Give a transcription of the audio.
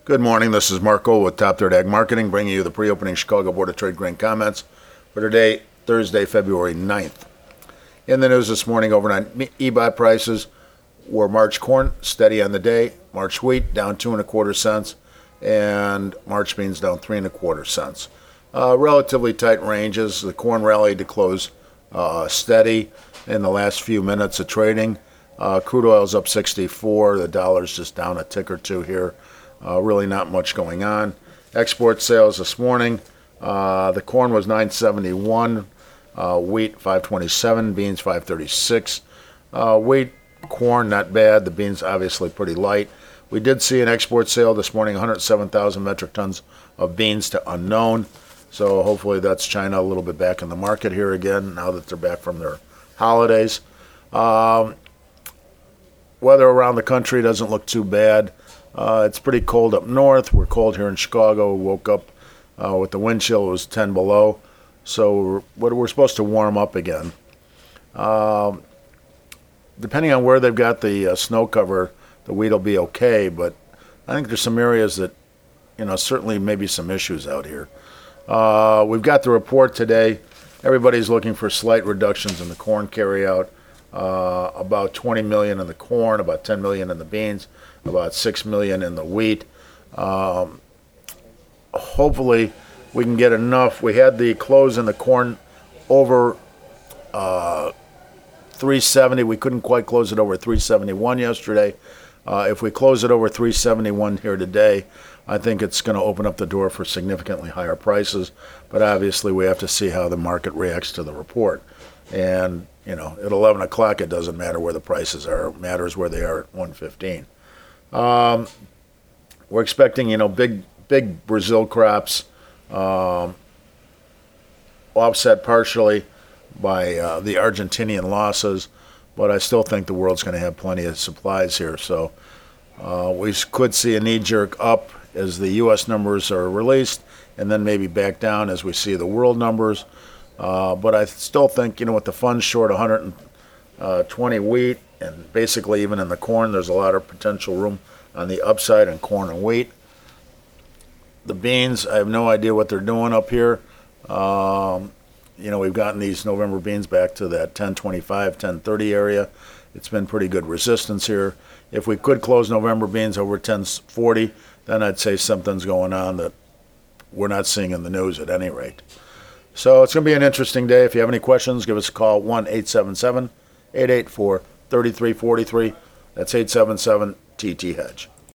Good morning. This is Marco with Top Third Ag Marketing, bringing you the pre-opening Chicago Board of Trade grain comments for today, Thursday, February 9th. In the news this morning, overnight EBOT prices were March corn steady on the day, March wheat down 2.25 cents, and March beans down 3.25 cents. Relatively tight ranges. The corn rallied to close steady in the last few minutes of trading. Crude oil's up 64. The dollar's just down a tick or two here. Really not much going on. Export sales this morning, the corn was 971, wheat 527, beans 536. Wheat, corn not bad. The beans obviously pretty light. We did see an export sale this morning, 107,000 metric tons of beans to unknown. So hopefully that's China a little bit back in the market here again now that they're back from their holidays. Weather around the country doesn't look too bad. It's pretty cold up north. We're cold here in Chicago. We woke up with the wind chill. It was 10 below. So we're supposed to warm up again. Depending on where they've got the snow cover, the wheat will be okay. But I think there's some areas that, certainly maybe some issues out here. We've got the report today. Everybody's looking for slight reductions in the corn carryout. About 20 million in the corn, about 10 million in the beans, about 6 million in the wheat. Hopefully we can get enough. We had the close in the corn over 370. We couldn't quite close it over 371 yesterday. If we close it over 371 here today, I think it's going to open up the door for significantly higher prices. But obviously we have to see how the market reacts to the report. And, at 11 o'clock, it doesn't matter where the prices are. It matters where they are at 1:15. We're expecting, big Brazil crops offset partially by the Argentinian losses. But I still think the world's going to have plenty of supplies here. So we could see a knee-jerk up as the U.S. numbers are released and then maybe back down as we see the world numbers. But I still think, with the funds short 120 wheat, and basically even in the corn, there's a lot of potential room on the upside in corn and wheat. The beans, I have no idea what they're doing up here. We've gotten these November beans back to that 1025, 1030 area. It's been pretty good resistance here. If we could close November beans over 1040, then I'd say something's going on that we're not seeing in the news at any rate. So it's going to be an interesting day. If you have any questions, give us a call, 1-877-884-3343. That's 877-TT-HEDGE.